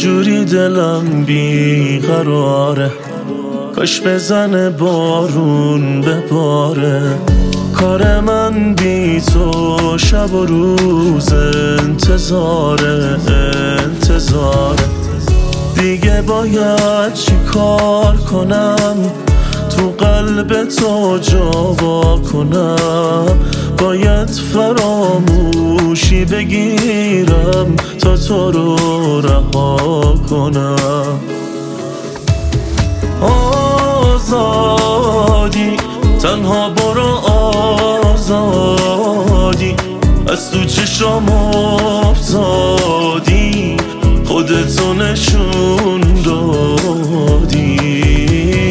جوری دلم بیقراره، کاش بزنه بارون بباره. کار من بی تو شب و روز انتظاره. دیگه باید چی کار کنم تو قلب تو جا کنم؟ باید فراموشی بگیرم تا تو رو رها کنم. آزادی تنها برو، آزادی از تو چشم افتادی، خودتو نشون دادی.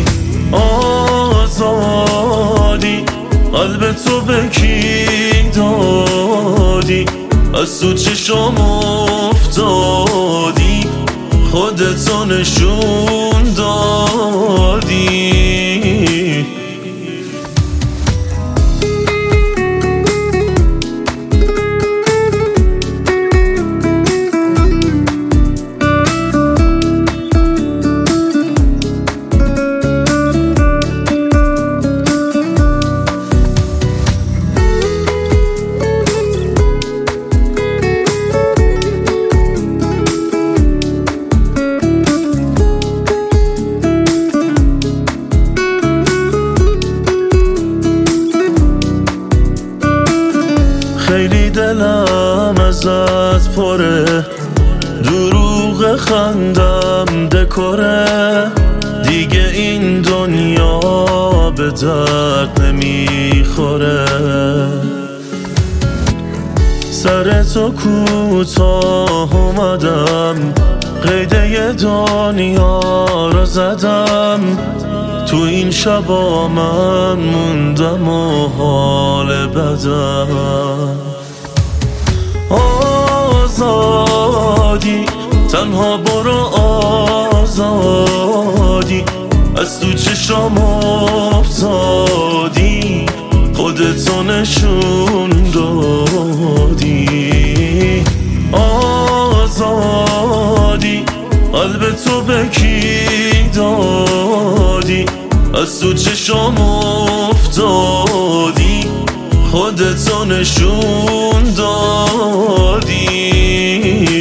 آزادی قلب تو به کی دادی؟ از تو چشم افتادی، خودتو نشون دادی. خیلی دلم ازت پره، دروغ خندم دکره. دیگه این دنیا به درد نمیخوره. سر تو کوتاه اومدم، قیده دنیا رو زدم. تو این شبا من موندم و حال بدم. آزادی تنها برو، آزادی از تو چشم افتادی، خودتو نشون دادی. آزادی قلب تو به کی دادی؟ از تو چشم افتادی، خودتو نشون دادی.